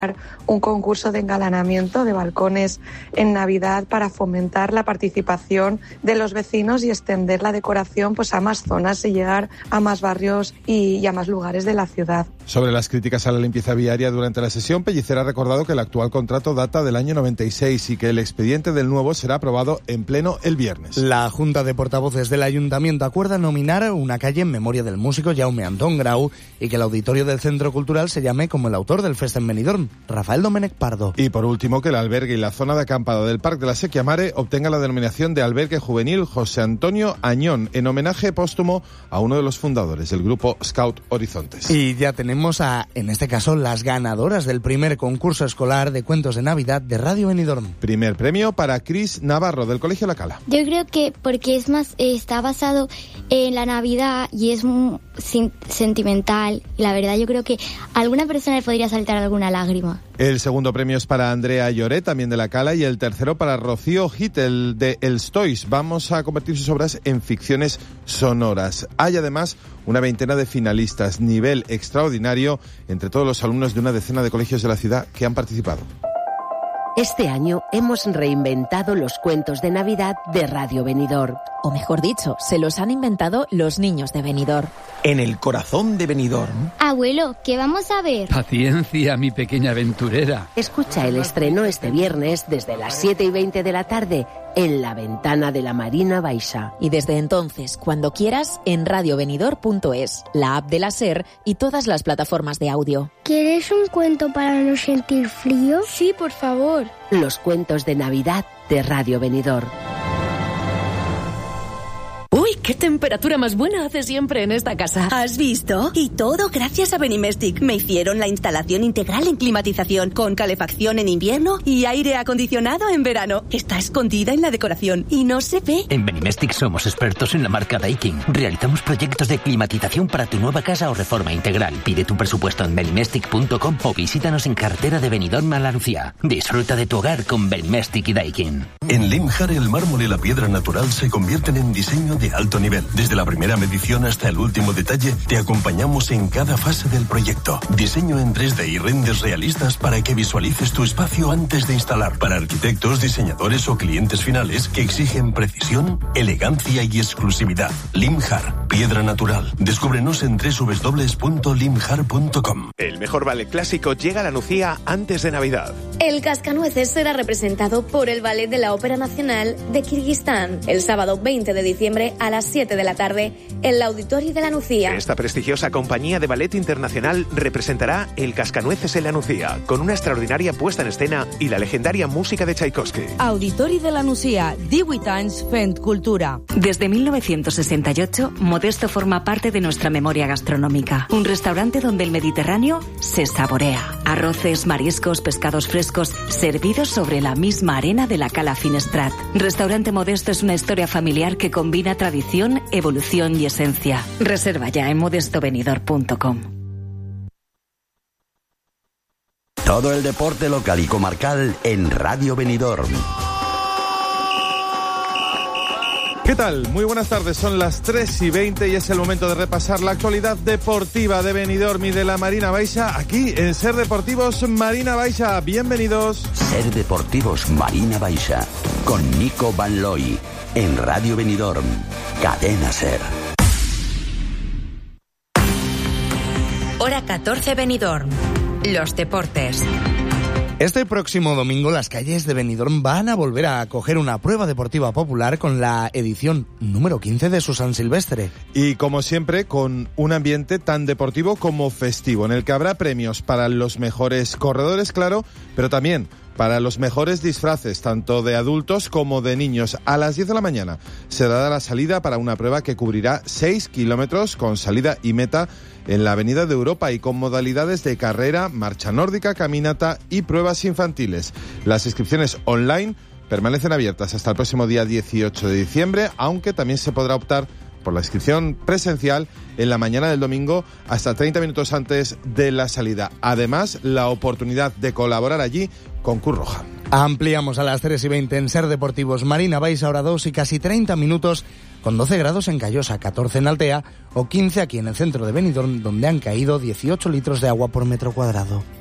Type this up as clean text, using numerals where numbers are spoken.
un concurso de engalanamiento de balcones en Navidad para fomentar la participación de los vecinos y extender la decoración pues a más zonas y llegar a más barrios y a más lugares de la ciudad. Sobre las críticas a la limpieza viaria durante la sesión, Pellicer ha recordado que el actual contrato data del año 96 y que el expediente del nuevo será aprobado en pleno el viernes. La Junta de Portavoces del Ayuntamiento acuerda nominar una calle en memoria del músico Jaume Antón Grau y que el auditorio del Centro Cultural se llame como el autor del Fest en Benidorm, Rafael Domènech Pardo. Y por último, que el albergue y la zona de acampada del Parque de la Sèquia Mare obtenga la denominación de Albergue Juvenil José Antonio Añón, en homenaje póstumo a uno de los fundadores del grupo Scout Horizontes. Y ya tenemos en este caso, las ganadoras del primer concurso escolar de cuentos de Navidad de Radio Benidorm. Primer premio para Cris Navarro, del Colegio La Cala. Yo creo que porque está basado en la Navidad y es muy sentimental. Y la verdad, yo creo que a alguna persona le podría saltar alguna lágrima. El segundo premio es para Andrea Lloret, también de La Cala, y el tercero para Rocío Hittel, de El Stois. Vamos a convertir sus obras en ficciones sonoras. Hay además una veintena de finalistas, nivel extraordinario entre todos los alumnos de una decena de colegios de la ciudad que han participado. Este año hemos reinventado los cuentos de Navidad de Radio Benidorm. O mejor dicho, se los han inventado los niños de Benidorm. En el corazón de Benidorm. Abuelo, ¿qué vamos a ver? Paciencia, mi pequeña aventurera. Escucha el estreno este viernes desde las 7:20 de la tarde en La Ventana de la Marina Baixa. Y desde entonces, cuando quieras, en radiobenidorm.es, la app de la SER y todas las plataformas de audio. ¿Quieres un cuento para no sentir frío? Sí, por favor. Los cuentos de Navidad de Radio Benidorm. ¡Uy, qué temperatura más buena hace siempre en esta casa! ¿Has visto? Y todo gracias a Benimestic. Me hicieron la instalación integral en climatización, con calefacción en invierno y aire acondicionado en verano. Está escondida en la decoración y no se ve. En Benimestic somos expertos en la marca Daikin. Realizamos proyectos de climatización para tu nueva casa o reforma integral. Pide tu presupuesto en benimestic.com o visítanos en carretera de Benidorm a La Lucía. Disfruta de tu hogar con Benimestic y Daikin. En Limjar, el mármol y la piedra natural se convierten en diseño de alto nivel. Desde la primera medición hasta el último detalle, te acompañamos en cada fase del proyecto. Diseño en 3D y renders realistas para que visualices tu espacio antes de instalar. Para arquitectos, diseñadores o clientes finales que exigen precisión, elegancia y exclusividad. Limjar, piedra natural. Descúbrenos en www.limjar.com. El mejor ballet clásico llega a la Nucía antes de Navidad. El Cascanueces será representado por el Ballet de la Ópera Nacional de Kirguistán el sábado 20 de diciembre a las 7 de la tarde en el Auditorio de la Nucía. Esta prestigiosa compañía de ballet internacional representará el Cascanueces en la Nucía, con una extraordinaria puesta en escena y la legendaria música de Tchaikovsky. Auditori de la Nucía, 18 anys fent cultura. Desde 1968, Modesto forma parte de nuestra memoria gastronómica. Un restaurante donde el Mediterráneo se saborea. Arroces, mariscos, pescados frescos, servidos sobre la misma arena de la Cala Finestrat. Restaurante Modesto es una historia familiar que combina tradición, evolución y esencia. Reserva ya en modestobenidorm.com. Todo el deporte local y comarcal en Radio Benidorm. ¿Qué tal? Muy buenas tardes, son las 3:20 y es el momento de repasar la actualidad deportiva de Benidorm y de la Marina Baixa, aquí en Ser Deportivos Marina Baixa. Bienvenidos. Ser Deportivos Marina Baixa, con Nico Van Looy, en Radio Benidorm, Cadena Ser. Hora 14 Benidorm. Los deportes. Este próximo domingo las calles de Benidorm van a volver a acoger una prueba deportiva popular con la edición número 15 de su San Silvestre. Y como siempre, con un ambiente tan deportivo como festivo, en el que habrá premios para los mejores corredores, claro, pero también para los mejores disfraces, tanto de adultos como de niños. A las 10 de la mañana se dará la salida para una prueba que cubrirá 6 kilómetros con salida y meta en la Avenida de Europa y con modalidades de carrera, marcha nórdica, caminata y pruebas infantiles. Las inscripciones online permanecen abiertas hasta el próximo día 18 de diciembre, aunque también se podrá optar por la inscripción presencial en la mañana del domingo hasta 30 minutos antes de la salida. Además, la oportunidad de colaborar allí con Cruz Roja. Ampliamos a las 3:20 en Ser Deportivos Marina Baixa, hora 2 y casi 30 minutos, con 12 grados en Callosa, 14 en Altea o 15 aquí en el centro de Benidorm, donde han caído 18 litros de agua por metro cuadrado.